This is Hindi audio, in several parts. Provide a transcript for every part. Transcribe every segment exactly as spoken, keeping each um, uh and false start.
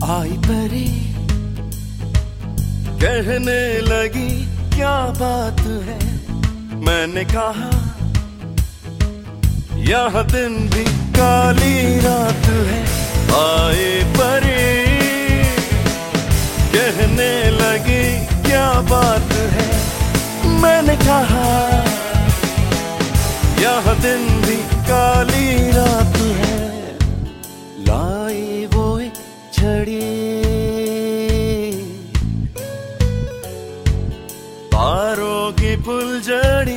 आई परी कहने लगी क्या बात है, मैंने कहा यहाँ दिन भी काली रात है। आए परी कहने लगी क्या बात है, मैंने कहा यहाँ दिन भी काली रात है। लाई वो एक छड़ी तारों की फुलझड़ी,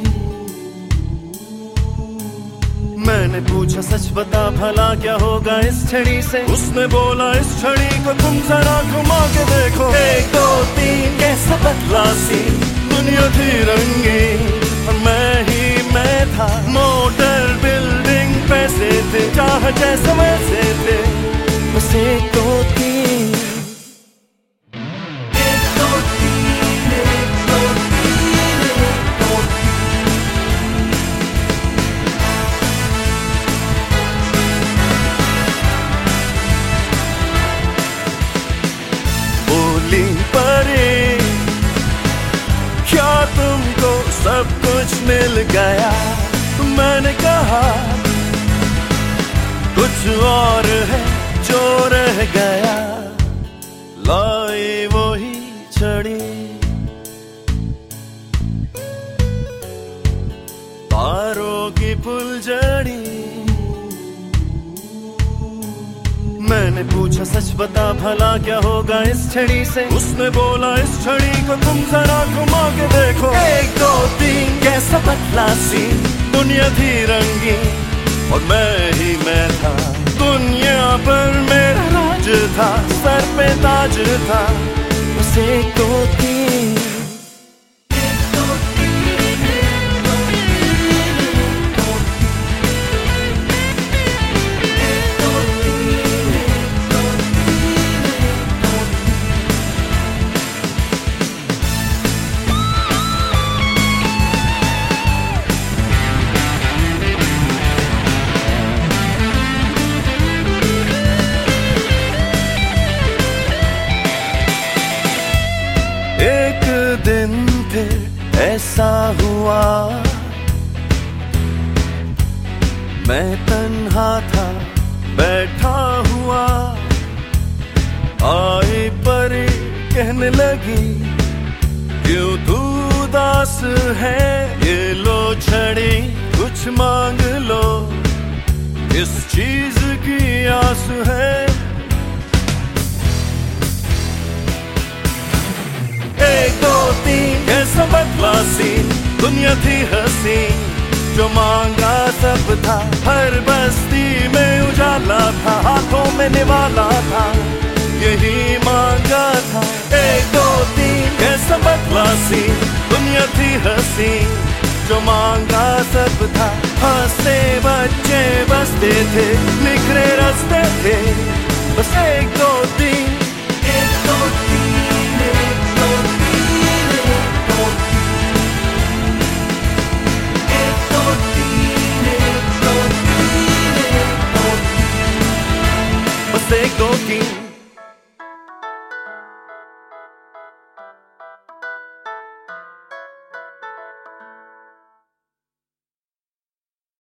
मैंने पूछा सच बता भला क्या होगा इस छड़ी से। उसने बोला इस छड़ी को तुम जरा घुमा के देखो। एक दो तीन कैसा बदला सी दुनिया थी रंगीन, मैं ही मैं था। मोटर बिल्डिंग पैसे थे, चाह जैसे वैसे थे। बस एक दो तीन एक दो तीन एक दो तीन एक दो तीन। बोली परी क्या तुमको सब कुछ मिल गया, मैंने कहा कुछ और है जो रह गया। लाई वही छड़ी तारों की फुलझड़ी, मैंने पूछा सच बता भला क्या होगा इस छड़ी से। उसने बोला इस छड़ी को तुम जरा घुमा के देखो। एक दो तीन कैसा बदला सी दुनिया थी रंगीन, और मैं ही मैं था। दुनिया पर मेरा राज था, सर पे ताज था। बस एक दो तीन एक दिन फिर ऐसा हुआ, मैं तन्हा था बैठा हुआ। आई परी कहने लगी क्यों तू उदास है, ये लो छड़ी कुछ मांग लो, इस चीज की आस है। एक दो तीन कैसा बदला सी दुनिया थी हसीन, जो मांगा सब था। हर बस्ती में उजाला था, हाथों में निवाला था, यही मांगा था। एक दो तीन कैसा बदला सी दुनिया थी हसीन, जो मांगा सब था। हंसते बच्चे बसते थे, निखरे रास्ते थे। बस एक दो तीन एक दो तीन एक दो तीन एक दो एक दो तीन एक दो तीन एक दो बस एक दो तीन